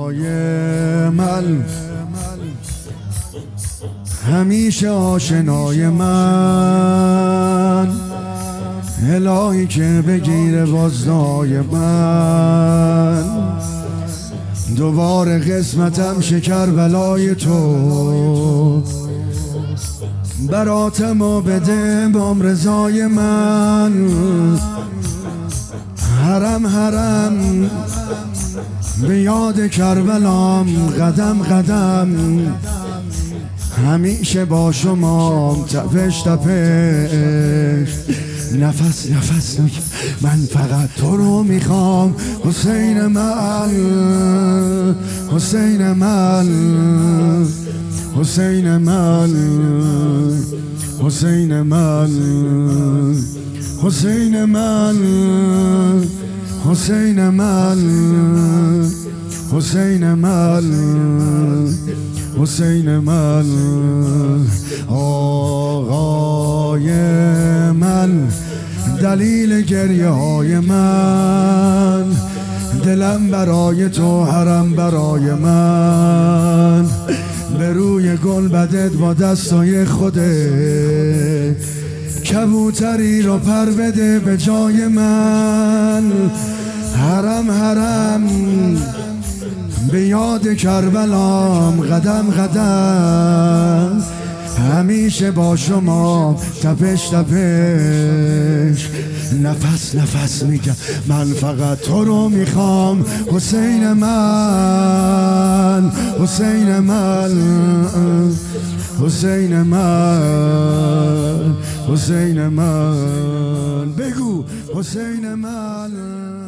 آقای من، همیشه آشنای من، الهی که بگیره وزنای من. دوباره قسمتم شکر بلای تو، براتمو بده بام رضای من. حرم حرم به یاد کربلام، قدم قدم همیشه با شما، تپش تپش نفس نفس. من فقط تو رو میخوام حسین من، حسین من، حسین من، حسین من، حسین من، حسین من، حسین من، حسین من. آقای من، دلیل گریه های من، دلم برای تو، حرم برای من. به روی گل بدت با دستای خودت، کبوتری رو پر بده به جای من. حرم حرم به یاد کربلام، قدم قدم همیشه با شما، تپش تپش نفس نفس. میگم من فقط تو رو میخوام حسین من، حسین من، حسین من، حسین من. بگو حسین من.